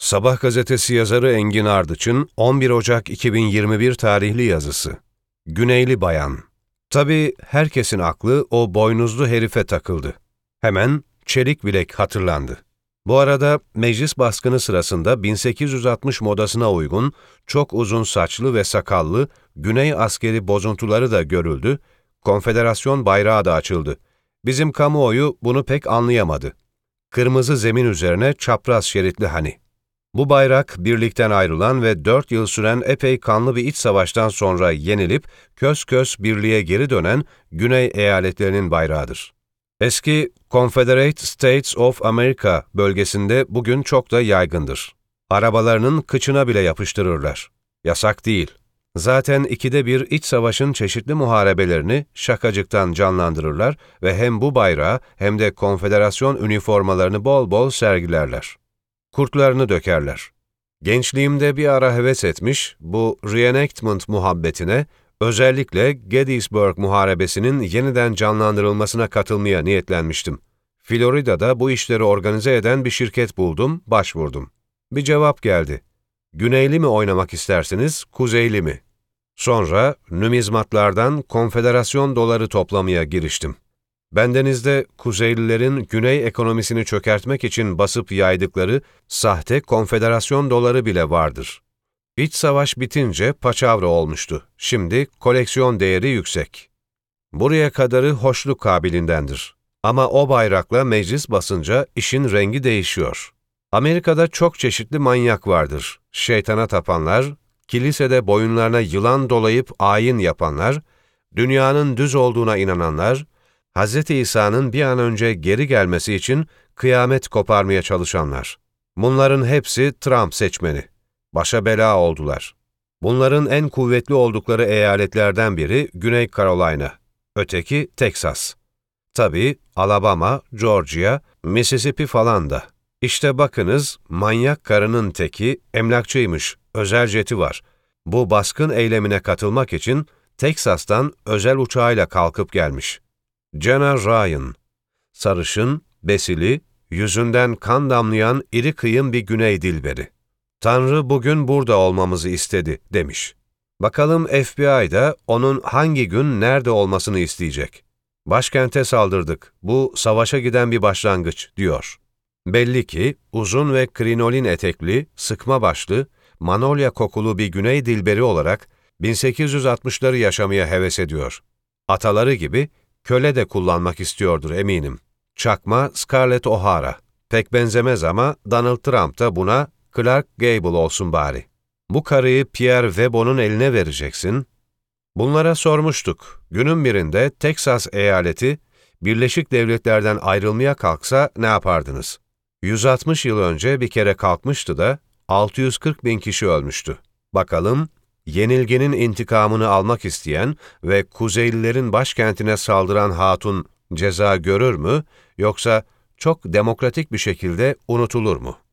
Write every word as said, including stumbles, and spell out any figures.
Sabah gazetesi yazarı Engin Ardıç'ın on bir Ocak iki bin yirmi bir tarihli yazısı. Güneyli Bayan. Tabii herkesin aklı o boynuzlu herife takıldı. Hemen çelik bilek hatırlandı. Bu arada meclis baskını sırasında bin sekiz yüz altmış modasına uygun, çok uzun saçlı ve sakallı Güney askeri bozuntuları da görüldü, konfederasyon bayrağı da açıldı. Bizim kamuoyu bunu pek anlayamadı. Kırmızı zemin üzerine çapraz şeritli hani. Bu bayrak, birlikten ayrılan ve dört yıl süren epey kanlı bir iç savaştan sonra yenilip, kös kös birliğe geri dönen Güney eyaletlerinin bayrağıdır. Eski Confederate States of America bölgesinde bugün çok da yaygındır. Arabalarının kıçına bile yapıştırırlar. Yasak değil. Zaten ikide bir iç savaşın çeşitli muharebelerini şakacıktan canlandırırlar ve hem bu bayrağı hem de konfederasyon üniformalarını bol bol sergilerler. Kurtlarını dökerler. Gençliğimde bir ara heves etmiş, bu reenactment muhabbetine, özellikle Gettysburg Muharebesi'nin yeniden canlandırılmasına katılmaya niyetlenmiştim. Florida'da bu işleri organize eden bir şirket buldum, başvurdum. Bir cevap geldi. Güneyli mi oynamak istersiniz, kuzeyli mi? Sonra numizmatlardan konfederasyon doları toplamaya giriştim. Bendenizde Kuzeylilerin Güney ekonomisini çökertmek için basıp yaydıkları sahte konfederasyon doları bile vardır. İç savaş bitince paçavra olmuştu. Şimdi koleksiyon değeri yüksek. Buraya kadarı hoşluk kabilindendir. Ama o bayrakla meclis basınca işin rengi değişiyor. Amerika'da çok çeşitli manyak vardır. Şeytana tapanlar, kilisede boyunlarına yılan dolayıp ayin yapanlar, dünyanın düz olduğuna inananlar, Hz. İsa'nın bir an önce geri gelmesi için kıyamet koparmaya çalışanlar. Bunların hepsi Trump seçmeni. Başa bela oldular. Bunların en kuvvetli oldukları eyaletlerden biri Güney Carolina, öteki Texas. Tabii Alabama, Georgia, Mississippi falan da. İşte bakınız, manyak karının teki emlakçıymış, özel jeti var. Bu baskın eylemine katılmak için Texas'tan özel uçağıyla kalkıp gelmiş. Jenna Ryan, sarışın, besili, yüzünden kan damlayan iri kıyım bir Güney dilberi. Tanrı bugün burada olmamızı istedi, demiş. Bakalım F B I'da onun hangi gün nerede olmasını isteyecek. Başkente saldırdık, bu savaşa giden bir başlangıç, diyor. Belli ki uzun ve krinolin etekli, sıkma başlı, manolya kokulu bir Güney dilberi olarak bin sekiz yüz altmışları yaşamaya heves ediyor. Ataları gibi köle de kullanmak istiyordur eminim. Çakma Scarlett O'Hara. Pek benzemez ama Donald Trump da buna Clark Gable olsun bari. Bu karıyı Pierre Webon'un eline vereceksin. Bunlara sormuştuk. Günün birinde Texas eyaleti Birleşik Devletler'den ayrılmaya kalksa ne yapardınız? yüz altmış yıl önce bir kere kalkmıştı da altı yüz kırk bin kişi ölmüştü. Bakalım, yenilginin intikamını almak isteyen ve Kuzeylilerin başkentine saldıran hatun ceza görür mü, yoksa çok demokratik bir şekilde unutulur mu?